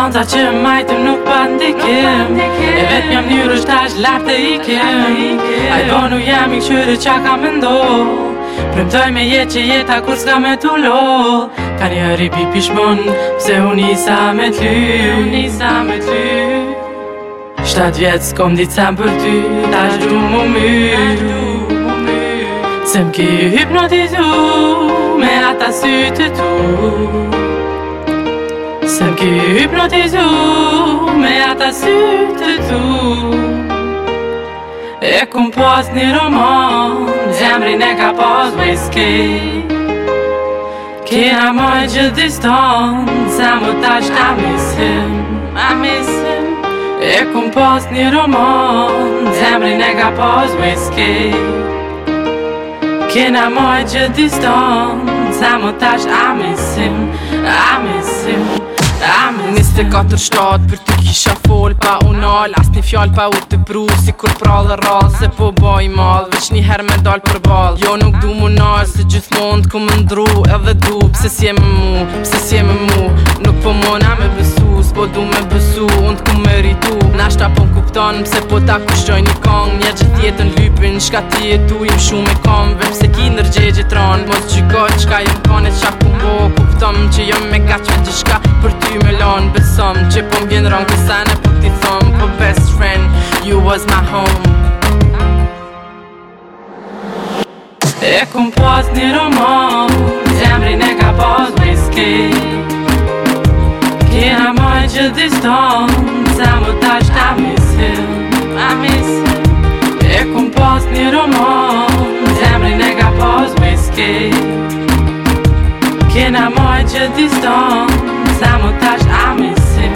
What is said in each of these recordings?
Distanca që majtëm nuk pa ndikim E vetë mjam njërë është tash lartë të ikim Aj bonu jam I këshyri qa ka me ndo Premtoj me jetë që jeta kur s'ka me t'ullo Ka një ripi pishmon Pse unë isa me t'ly 7 vjetë s'kom ditë sem për ty Tash du mu myr Se m'ki hypnotizu Me ata sytë tu Se m'ki hypnotizu Me ata sytë tu E kum pas një roman Zemrin e ka pas whisky Kena moj gjithë distan Se më tash I miss him E kum pas një roman Zemrin e ka pas whisky Kena moj gjithë distan Se më tash I miss him 24/7 për ty kisha fol pa unal As një fjall pa u të pru si kur prall dhe rall Se po boj mal, veç një her me dal për ball Jo nuk du mu nal, se gjithmon t'ku më ndru Edhe du, pse s'je me mu Nuk po mona me besu, s'po du me besu Unë t'ku meritu, nashta po m'kupton Pse po ta kushtoj një kong Një gjithë jetën lypin, shka ti jetu Im shumë I kom, vep se ki ndërgjegje tron Mos gjyko qka jem kone qa ku mbo Kuptom që jom me gaq me gjishka Për ty me lon, besom Që po m'vjen rong kësa në po t'i thom Po best friend, you was my home E kum pas një roman Zemrin e ka pas whisky Kena moj gjithë distan Se më tash I miss him E kum pas një roman Zemrin e ka pas whisky Kena moj gjithë distan Se më tash I miss him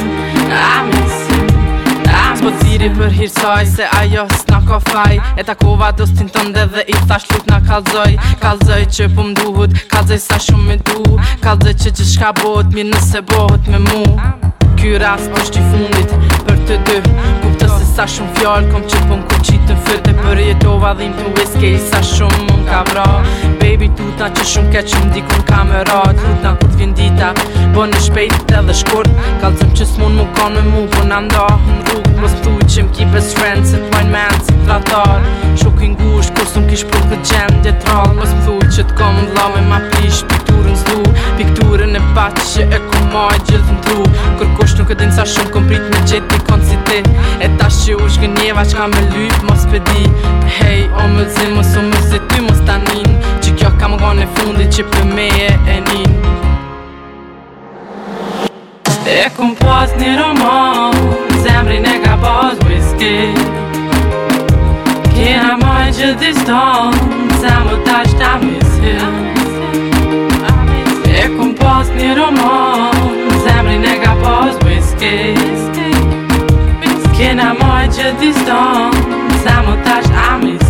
S'po ciri për hirsaj se ajo s'na ka faj E takova dostin tënde dhe I thash lut na Kalzoj që po m'duhut Kalzoj sa shumë me du Kalzoj që gjithshka bohet mirë nëse bohet me mu Ky rast është I fundit për të dy Kupto se sa shumë fjall kom që po m'kuqit në fyt E përjetova dhim të whisky sa shumë m'ka vra Baby tutna që shumë keq që m'dikun kamerat Lutna kur t'vjen dita Po në shpejt edhe shkurt Kalzëm që s'mun mu kon me mu Po na ndahën rrug Mos m'thuj që m'ki best friend Se t'mojnë men si tratar Shoku I ngusht kur s'm kish për këtë gjendje trall Mos m'thuj që t'kom vlla me ma pish Pikturën s'du Pikturën e pat që e ku maj gjithë n'tru Kërkush nuk e din sa shumë kom prit me gjet dikon si ti E tash që u shgënjeva qka me lyp mos pedi Hej o më zim mos o më zi ty mos tanin Që kjo ka më gone fundit që për me e nin E kum pas një roman Zemrin e ka pas whisky Kena moj gjithë distan Se më tash I miss him E kum pas një roman Zemrin e ka pas whisky Kena moj gjithë distan Se më tash I miss